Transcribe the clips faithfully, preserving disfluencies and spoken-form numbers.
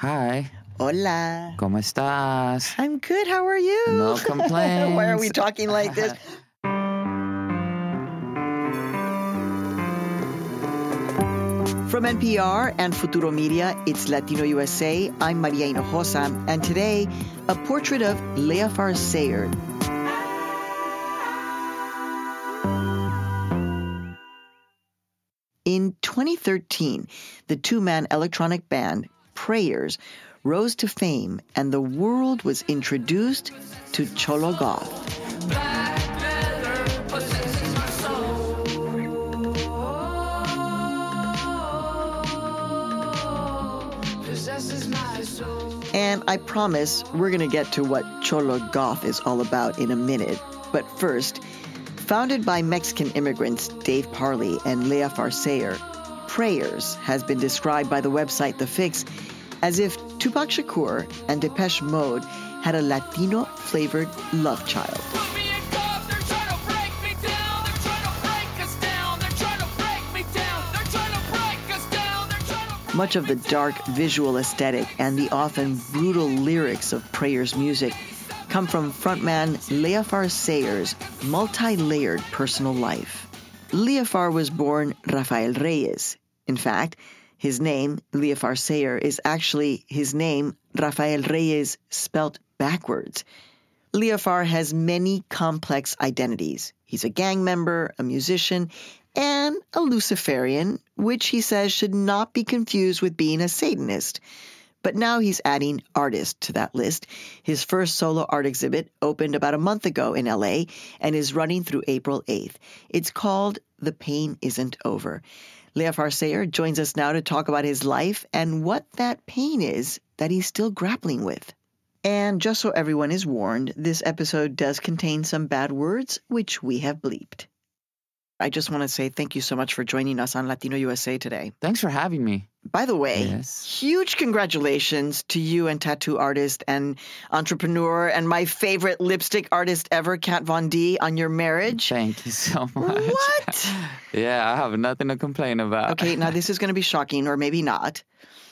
Hi. Hola. ¿Cómo estás? I'm good. How are you? No complaints. Why are we talking like this? From N P R and Futuro Media, it's Latino U S A. I'm Maria Hinojosa, and today, a portrait of Leafar Seyer. In twenty thirteen, the two-man electronic band Prayers rose to fame, and the world was introduced to Cholo Goth. And I promise we're going to get to what Cholo Goth is all about in a minute. But first, founded by Mexican immigrants Dave Parley and Leafar Seyer, Prayers has been described by the website The Fix as if Tupac Shakur and Depeche Mode had a Latino-flavored love child. Much of the dark visual aesthetic and the often brutal lyrics of Prayers' music come from frontman Leafar Seyer's multi-layered personal life. Leafar was born Rafael Reyes. In fact, his name, Leafar Seyer, is actually his name, Rafael Reyes, spelt backwards. Leafar has many complex identities. He's a gang member, a musician, and a Luciferian, which he says should not be confused with being a Satanist. But now he's adding artist to that list. His first solo art exhibit opened about a month ago in L A and is running through April eighth. It's called The Pain Isn't Over. Leafar Seyer joins us now to talk about his life and what that pain is that he's still grappling with. And just so everyone is warned, this episode does contain some bad words, which we have bleeped. I just want to say thank you so much for joining us on Latino U S A today. Thanks for having me. By the way, Yes. huge congratulations to you and tattoo artist and entrepreneur and my favorite lipstick artist ever, Kat Von D, on your marriage. Thank you so much. What? Yeah, I have nothing to complain about. Okay, now this is going to be shocking, or maybe not.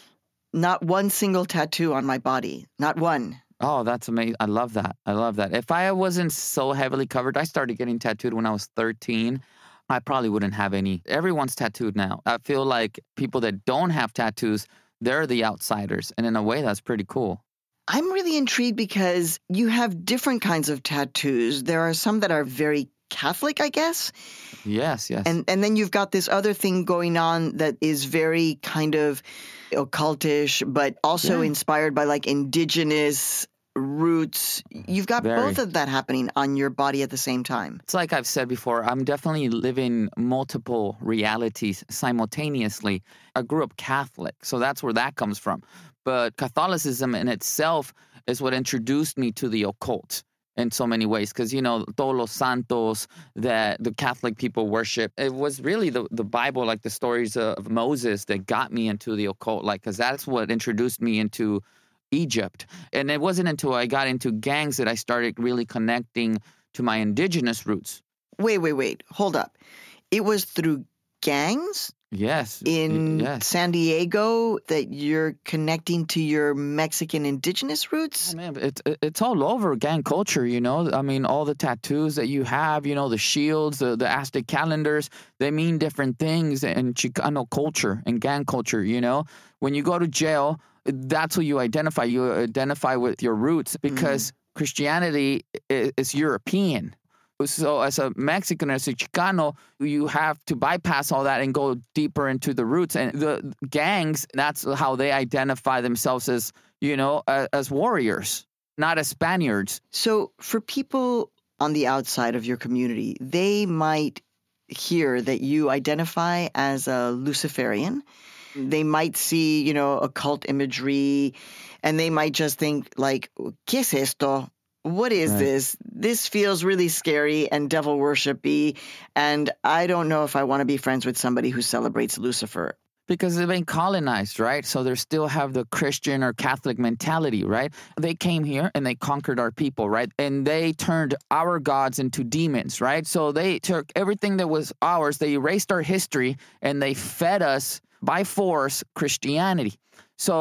Not one single tattoo on my body. Not one. Oh, that's amazing. I love that. I love that. If I wasn't so heavily covered, I started getting tattooed when I was thirteen. I probably wouldn't have any. Everyone's tattooed now. I feel like people that don't have tattoos, they're the outsiders. And in a way, that's pretty cool. I'm really intrigued because you have different kinds of tattoos. There are some that are very Catholic, I guess. Yes, yes. And and then you've got this other thing going on that is very kind of occultish, but also Yeah. inspired by like indigenous roots. You've got Very. both of that happening on your body at the same time. It's like I've said before, I'm definitely living multiple realities simultaneously. I grew up Catholic, so that's where that comes from. But Catholicism in itself is what introduced me to the occult in so many ways. Because, you know, todos los santos that the Catholic people worship, it was really the, the Bible, like the stories of Moses that got me into the occult. Like, because that's what introduced me into Egypt. And it wasn't until I got into gangs that I started really connecting to my indigenous roots. Wait, wait, wait. Hold up. It was through gangs Yes. in yes. San Diego that you're connecting to your Mexican indigenous roots? Oh, man, it's it's all over gang culture, you know. I mean, all the tattoos that you have, you know, the shields, the, the Aztec calendars, they mean different things in Chicano culture and gang culture, you know. When you go to jail, that's who you identify. You identify with your roots because mm-hmm. Christianity is, is European. So as a Mexican, as a Chicano, you have to bypass all that and go deeper into the roots. And the gangs, that's how they identify themselves as, you know, as, as warriors, not as Spaniards. So for people on the outside of your community, they might hear that you identify as a Luciferian. They might see, you know, occult imagery, and they might just think like, ¿Qué es esto? What is right. this? This feels really scary and devil worship-y, and I don't know if I want to be friends with somebody who celebrates Lucifer. Because they've been colonized, right? So they still have the Christian or Catholic mentality, right? They came here and they conquered our people, right? And they turned our gods into demons, right? So they took everything that was ours, they erased our history, and they fed us by force Christianity. So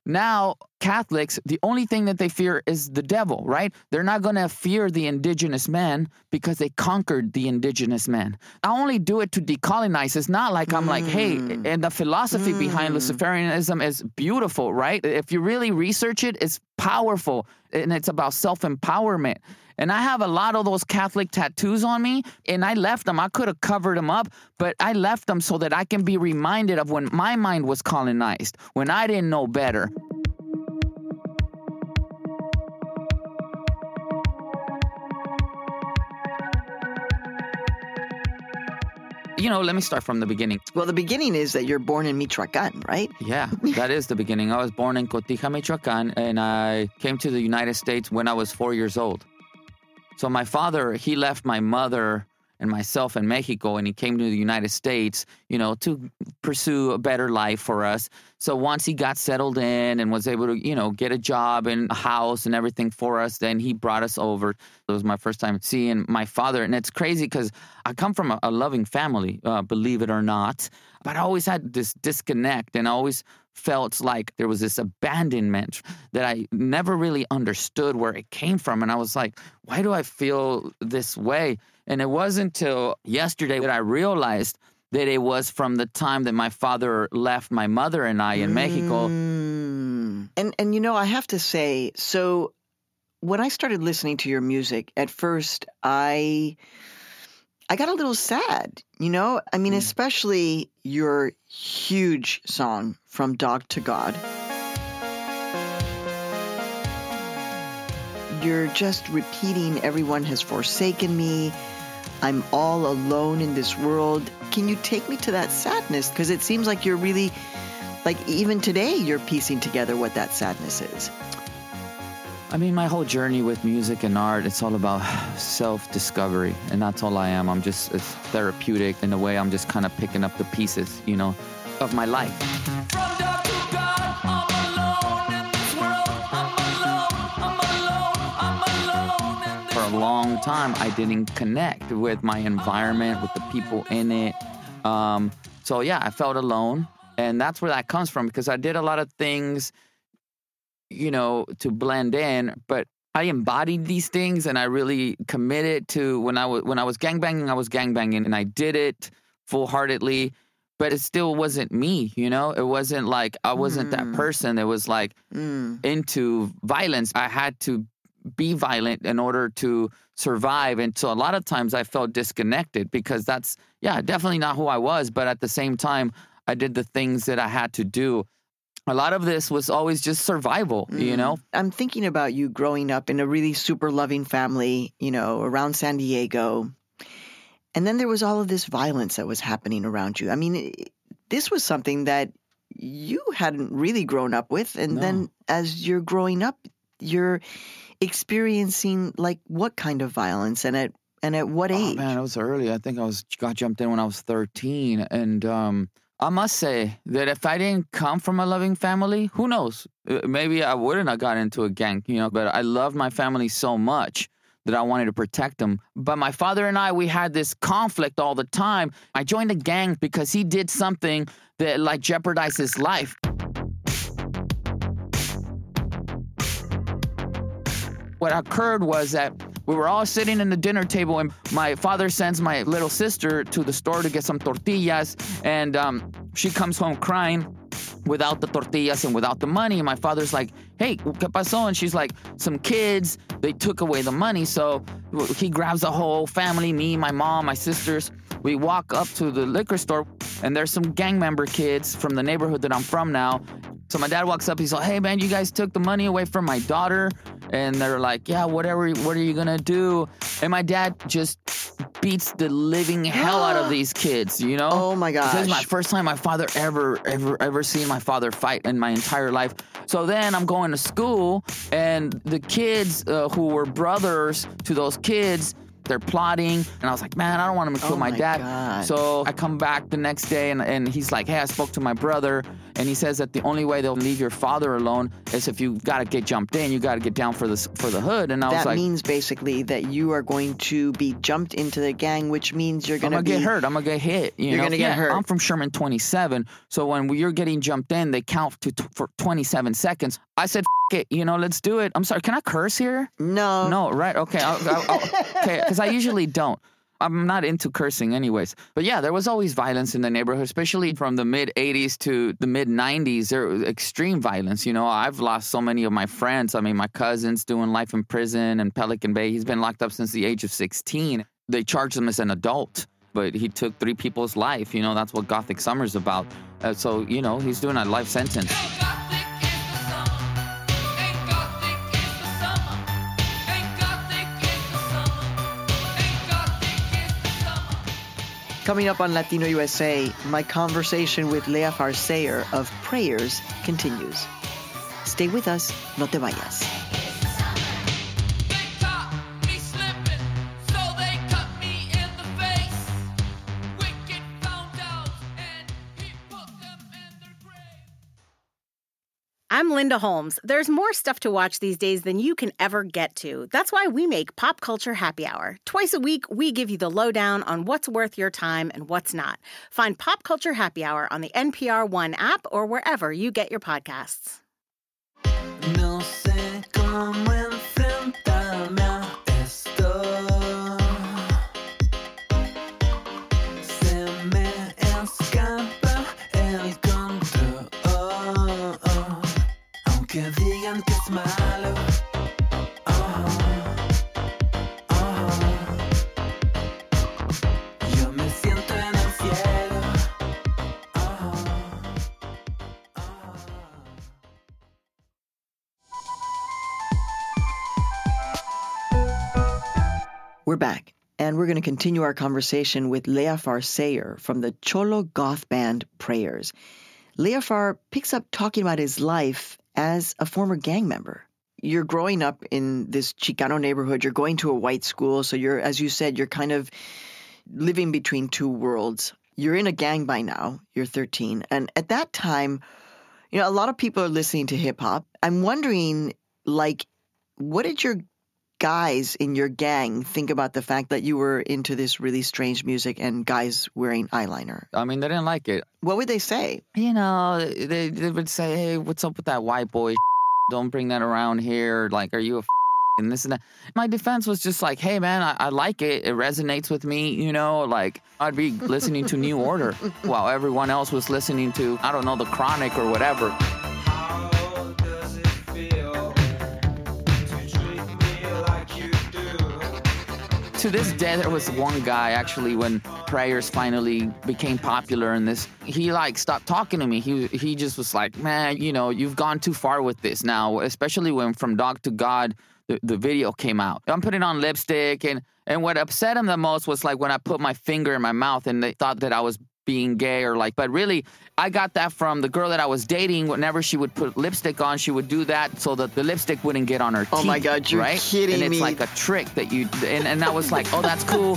now Catholics, the only thing that they fear is the devil, right? They're not going to fear the indigenous man because they conquered the indigenous man. I only do it to decolonize. It's not like I'm mm. like, hey, and the philosophy mm. behind Luciferianism is beautiful, right? If you really research it, it's powerful, and it's about self-empowerment. And I have a lot of those Catholic tattoos on me, and I left them. I could have covered them up, but I left them so that I can be reminded of when my mind was colonized, when I didn't know better. You know, let me start from the beginning. Well, the beginning is that you're born in Michoacán, right? Yeah, that is the beginning. I was born in Cotija, Michoacán, and I came to the United States when I was four years old. So my father, he left my mother and myself in Mexico, and he came to the United States, you know, to pursue a better life for us. So once he got settled in and was able to, you know, get a job and a house and everything for us, then he brought us over. It was my first time seeing my father. And it's crazy because I come from a, a loving family, uh, believe it or not. But I always had this disconnect, and I always felt like there was this abandonment that I never really understood where it came from. And I was like, why do I feel this way? And it wasn't until yesterday that I realized that it was from the time that my father left my mother and I in mm. Mexico. And, and, you know, I have to say, so when I started listening to your music, at first I... I got a little sad, you know? I mean, mm. especially your huge song, From Dog to God. You're just repeating, everyone has forsaken me. I'm all alone in this world. Can you take me to that sadness? Because it seems like you're really, like even today, you're piecing together what that sadness is. I mean, my whole journey with music and art, it's all about self-discovery, and that's all I am. I'm just, it's therapeutic in a way. I'm just kind of picking up the pieces, you know, of my life. From dark to God, I'm alone in this world. I'm alone, I'm alone, I'm alone in this For a long time, I didn't connect with my environment, with the people in it. Um, so yeah, I felt alone, and that's where that comes from, because I did a lot of things, you know, to blend in, but I embodied these things, and I really committed to when I was when I was gangbanging, I was gangbanging, and I did it full-heartedly, but it still wasn't me, you know? It wasn't like I wasn't mm. that person. It was like mm. into violence. I had to be violent in order to survive, and so a lot of times I felt disconnected because that's, yeah, definitely not who I was, but at the same time, I did the things that I had to do. A lot of this was always just survival, mm. you know? I'm thinking about you growing up in a really super loving family, you know, around San Diego. And then there was all of this violence that was happening around you. I mean, this was something that you hadn't really grown up with. And no. then as you're growing up, you're experiencing like what kind of violence and at and at what age? Oh, man, it was early. I think I was got jumped in when I was thirteen. And um I must say that if I didn't come from a loving family, who knows? Maybe I wouldn't have got into a gang, you know, but I loved my family so much that I wanted to protect them. But my father and I, we had this conflict all the time. I joined a gang because he did something that like jeopardized his life. What occurred was that we were all sitting in the dinner table, and my father sends my little sister to the store to get some tortillas, and um, she comes home crying without the tortillas and without the money. And my father's like, hey, ¿qué pasó? And she's like, some kids, they took away the money. So he grabs the whole family, me, my mom, my sisters. We walk up to the liquor store, and there's some gang member kids from the neighborhood that I'm from now. So my dad walks up, he's like, hey, man, you guys took the money away from my daughter. And they're like, yeah, whatever, what are you going to do? And my dad just beats the living hell out of these kids, you know? Oh, my gosh. This is my first time my father ever, ever, ever seen my father fight in my entire life. So then I'm going to school, and the kids uh, who were brothers to those kids, they're plotting. And I was like, man, I don't want them to kill Oh my, my dad. God. So I come back the next day, and, and he's like, hey, I spoke to my brother. And he says that the only way they'll leave your father alone is if you got to get jumped in. You got to get down for the, for the hood. And I was That like, means basically that you are going to be jumped into the gang, which means you're I'm going to gonna be... get hurt. I'm gonna get hit. You You're know? gonna get Yeah, hurt. I'm from Sherman twenty-seven, so when you're getting jumped in, they count to t- for twenty-seven seconds. I said, F- it, you know, let's do it. I'm sorry, can I curse here? No. No, right? Okay, I'll, I'll, I'll, okay, because I usually don't. I'm not into cursing anyways. But yeah, there was always violence in the neighborhood, especially from the mid eighties to the mid nineties. There was extreme violence. You know, I've lost so many of my friends. I mean, my cousin's doing life in prison in Pelican Bay. He's been locked up since the age of sixteen. They charged him as an adult, but he took three people's life. You know, that's what Gothic Summer's about. Uh, so, you know, he's doing a life sentence. Coming up on Latino U S A, my conversation with Lea Farseyer of Prayers continues. Stay with us, no te vayas. I'm Linda Holmes. There's more stuff to watch these days than you can ever get to. That's why we make Pop Culture Happy Hour. Twice a week, we give you the lowdown on what's worth your time and what's not. Find Pop Culture Happy Hour on the N P R One app or wherever you get your podcasts. No sé cómo enfrentarme a esto. Se me escapa el control. Aunque digan que es malo. Oh, oh. Yo me siento en el cielo. Oh, oh. We're back, and we're going to continue our conversation with Lea Farseyer from the Cholo goth band Prayers. Lea Far picks up talking about his life as a former gang member. You're growing up in this Chicano neighborhood. You're going to a white school, so you're, as you said, you're kind of living between two worlds. You're in a gang by now. You're thirteen. And at that time, you know, a lot of people are listening to hip-hop. I'm wondering, like, what did your guys in your gang think about the fact that you were into this really strange music and guys wearing eyeliner? I mean, they didn't like it. What would they say? You know, they, they would say, hey, what's up with that white boy? Don't bring that around here. Like, are you a f- and this and that? My defense was just like, hey, man, I, I like it. It resonates with me. You know, like I'd be listening to New Order while everyone else was listening to, I don't know, The Chronic or whatever. How does it feel to treat me like you do? To this day, there was one guy, actually, when Prayers finally became popular in this, he, like, stopped talking to me. He he just was like, man, you know, you've gone too far with this now, especially when From Dog to God, the, the video came out. I'm putting on lipstick, and, and what upset him the most was, like, when I put my finger in my mouth, and they thought that I was being gay or like, but really, I got that from the girl that I was dating. Whenever she would put lipstick on, she would do that so that the lipstick wouldn't get on her teeth. Oh my God, you're right? kidding and it's me. like a trick that you, and, and I was like, oh, that's cool.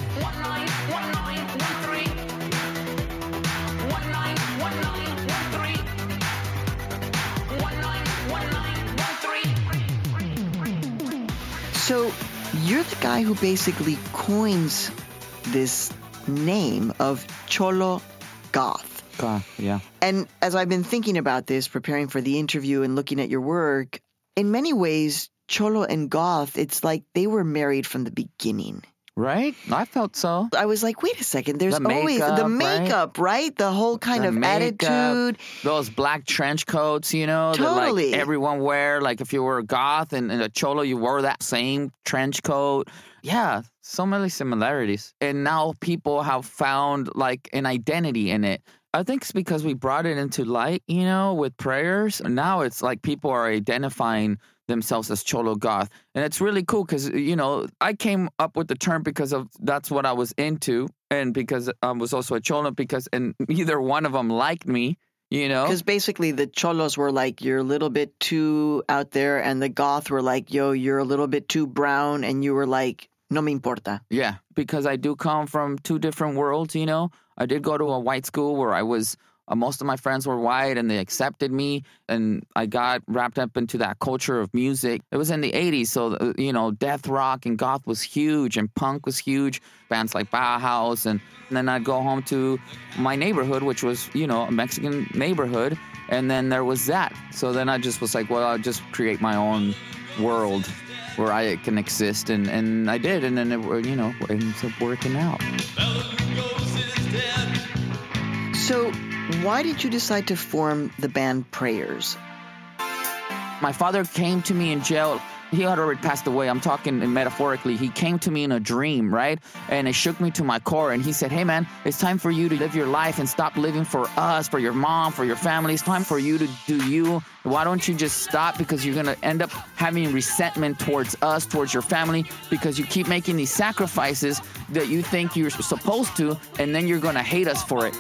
So you're the guy who basically coins this name of Cholo Goth. God, yeah. And as I've been thinking about this, preparing for the interview and looking at your work, in many ways, Cholo and Goth, it's like they were married from the beginning. Right? I felt so. I was like, wait a second, there's The always makeup, the right? makeup, right? The whole kind The of makeup, attitude. Those black trench coats, you know, Totally. that like everyone wear. Like if you were a goth and, and a cholo, you wore that same trench coat. Yeah, so many similarities. And now people have found like an identity in it. I think it's because we brought it into light, you know, with Prayers. Now it's like people are identifying themselves as Cholo Goth. And it's really cool because, you know, I came up with the term because of that's what I was into. And because I was also a Cholo, because and neither one of them liked me, you know. Because basically the Cholos were like, you're a little bit too out there, and the Goth were like, yo, you're a little bit too brown, and you were like, No me importa. Yeah, because I do come from two different worlds, you know. I did go to a white school where I was, uh, most of my friends were white and they accepted me. And I got wrapped up into that culture of music. It was in the eighties, so, uh, you know, death rock and goth was huge and punk was huge. Bands like Bauhaus. And, and then I'd go home to my neighborhood, which was, you know, a Mexican neighborhood. And then there was that. So then I just was like, well, I'll just create my own world where I can exist, and, and I did, and then it, you know, it ends up working out. So why did you decide to form the band Prayers? My father came to me in jail. He had already passed away. I'm talking metaphorically. He came to me in a dream, right? And it shook me to my core. And he said, hey, man, it's time for you to live your life and stop living for us, for your mom, for your family. It's time for you to do you. Why don't you just stop? Because you're going to end up having resentment towards us, towards your family, because you keep making these sacrifices that you think you're supposed to, and then you're going to hate us for it.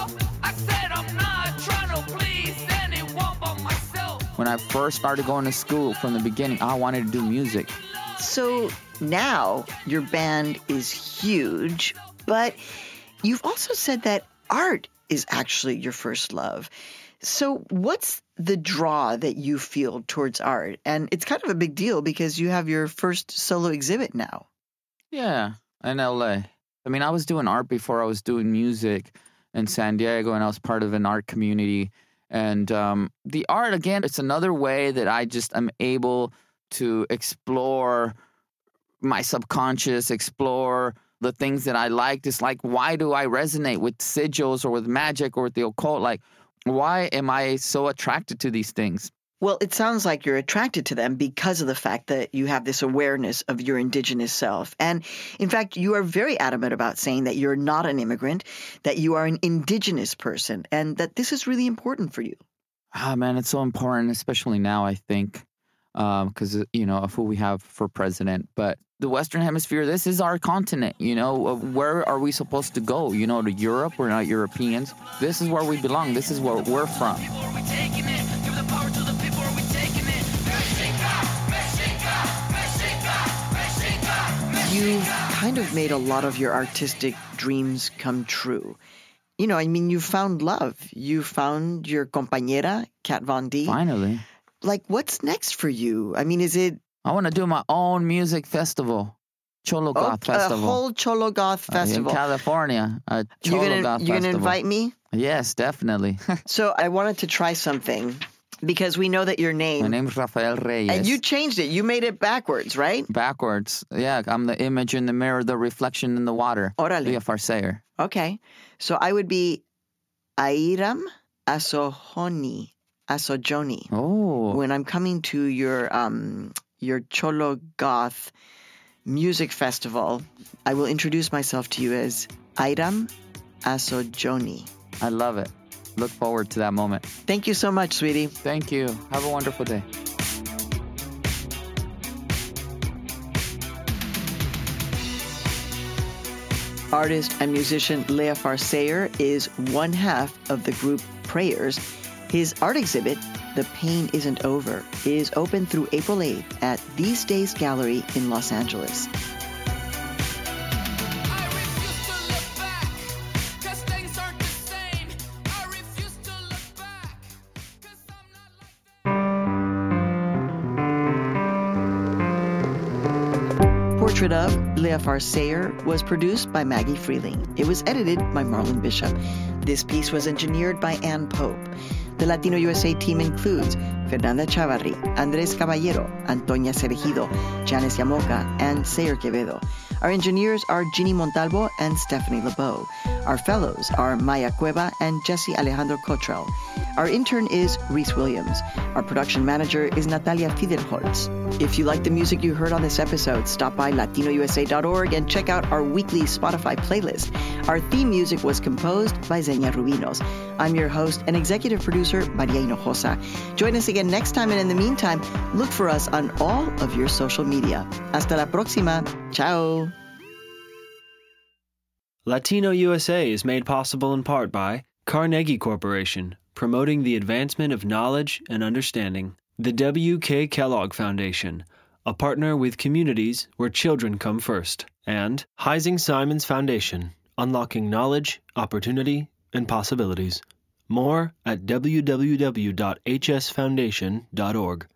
When I first started going to school from the beginning, I wanted to do music. So now your band is huge, but you've also said that art is actually your first love. So what's the draw that you feel towards art? And it's kind of a big deal because you have your first solo exhibit now. Yeah, in L A. I mean, I was doing art before I was doing music in San Diego, and I was part of an art community. And um, the art, again, it's another way that I just am able to explore my subconscious, explore the things that I like. Just like, why do I resonate with sigils or with magic or with the occult? Like, why am I so attracted to these things? Well, it sounds like you're attracted to them because of the fact that you have this awareness of your indigenous self. And in fact, you are very adamant about saying that you're not an immigrant, that you are an indigenous person, and that this is really important for you. Ah, man, it's so important, especially now, I think, because, um, you know, of who we have for president. But the Western Hemisphere, this is our continent, you know. Where are we supposed to go? You know, to Europe? We're not Europeans. This is where we belong. This is where we're from. You kind of made a lot of your artistic dreams come true. You know, I mean, you found love. You found your compañera, Kat Von D. Finally. Like, what's next for you? I mean, is it... I want to do my own music festival. Cholo Goth oh, Festival. A whole Cholo Goth Festival. Uh, in California. A Cholo you gonna, Goth you Festival. going to invite me? Yes, definitely. So I wanted to try something because we know that your name... My name's Rafael Reyes. And you changed it. You made it backwards, right? Backwards. Yeah, I'm the image in the mirror, the reflection in the water. Órale. Leah Farsayer. Okay. So I would be Airam Asohoni, Asojoni. Oh. When I'm coming to your um your Cholo Goth music festival, I will introduce myself to you as Airam Asojoni. I love it. Look forward to that moment. Thank you so much, sweetie. Thank you. Have a wonderful day. Artist and musician Leah Farsayer is one half of the group Prayers. His art exhibit, The Pain Isn't Over, is open through April eighth at These Days Gallery in Los Angeles. Portrait of Leah Farsayer was produced by Maggie Freeling. It was edited by Marlon Bishop. This piece was engineered by Ann Pope. The Latino U S A team includes Fernanda Chavarri, Andrés Caballero, Antonia Cerejido, Janice Yamoca, and Sayer Quevedo. Our engineers are Ginny Montalvo and Stephanie LeBeau. Our fellows are Maya Cueva and Jesse Alejandro Cottrell. Our intern is Reese Williams. Our production manager is Natalia Fiderholz. If you like the music you heard on this episode, stop by latino u s a dot org and check out our weekly Spotify playlist. Our theme music was composed by Xenia Rubinos. I'm your host and executive producer, Maria Hinojosa. Join us again next time, and in the meantime, look for us on all of your social media. Hasta la próxima. Ciao. Latino U S A is made possible in part by Carnegie Corporation, promoting the advancement of knowledge and understanding. The W K Kellogg Foundation, a partner with communities where children come first. and Heising Simons Foundation, unlocking knowledge, opportunity, and possibilities. More at w w w dot h s foundation dot org.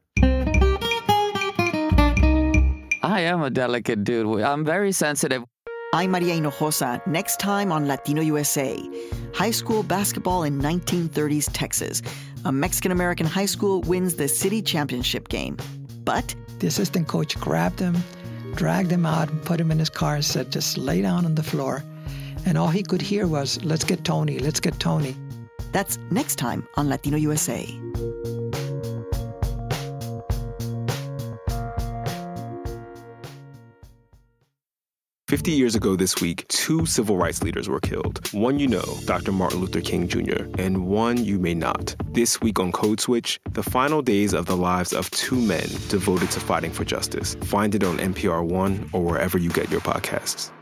I am a delicate dude. I'm very sensitive. I'm Maria Hinojosa. Next time on Latino U S A, high school basketball in nineteen thirties Texas. A Mexican-American high school wins the city championship game. But the assistant coach grabbed him, dragged him out, and put him in his car and said, just lay down on the floor. And all he could hear was, let's get Tony, let's get Tony. That's next time on Latino U S A. Fifty years ago this week, two civil rights leaders were killed. One you know, Doctor Martin Luther King Junior, and one you may not. This week on Code Switch, the final days of the lives of two men devoted to fighting for justice. Find it on N P R One or wherever you get your podcasts.